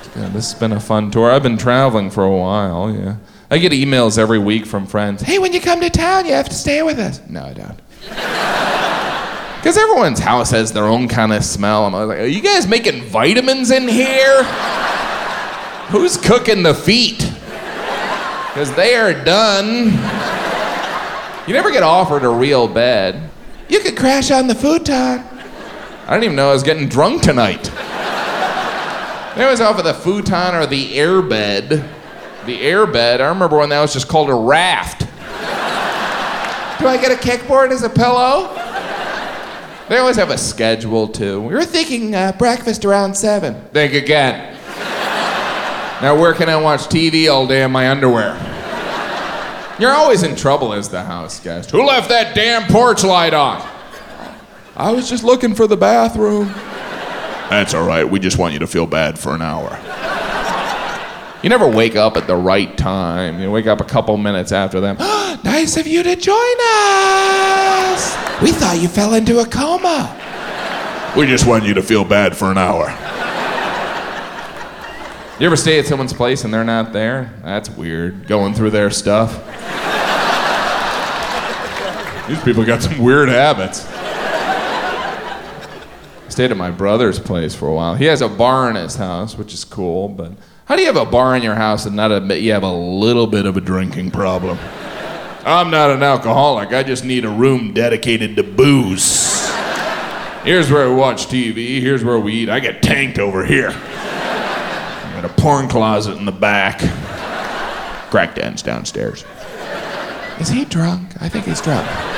Yeah, this has been a fun tour. I've been traveling for a while, yeah. I get emails every week from friends. Hey, when you come to town, you have to stay with us. No, I don't. Because everyone's house has their own kind of smell. I'm like, are you guys making vitamins in here? Who's cooking the feet? Because they are done. You never get offered a real bed. You could crash on the futon. I didn't even know I was getting drunk tonight. They always offer the futon or the airbed. The airbed, I remember when that was just called a raft. Do I get a kickboard as a pillow? They always have a schedule, too. We were thinking breakfast around 7. Think again. Now where can I watch TV all day in my underwear? You're always in trouble as the house guest. Who left that damn porch light on? I was just looking for the bathroom. That's all right. We just want you to feel bad for an hour. You never wake up at the right time. You wake up a couple minutes after them. Nice of you to join us. We thought you fell into a coma. We just want you to feel bad for an hour. You ever stay at someone's place and they're not there? That's weird. Going through their stuff. These people got some weird habits. Stayed at my brother's place for a while. He has a bar in his house, which is cool, but how do you have a bar in your house and not admit you have a little bit of a drinking problem? I'm not an alcoholic. I just need a room dedicated to booze. Here's where we watch TV. Here's where we eat. I get tanked over here. I got a porn closet in the back. Crack Dan's downstairs. Is he drunk? I think he's drunk.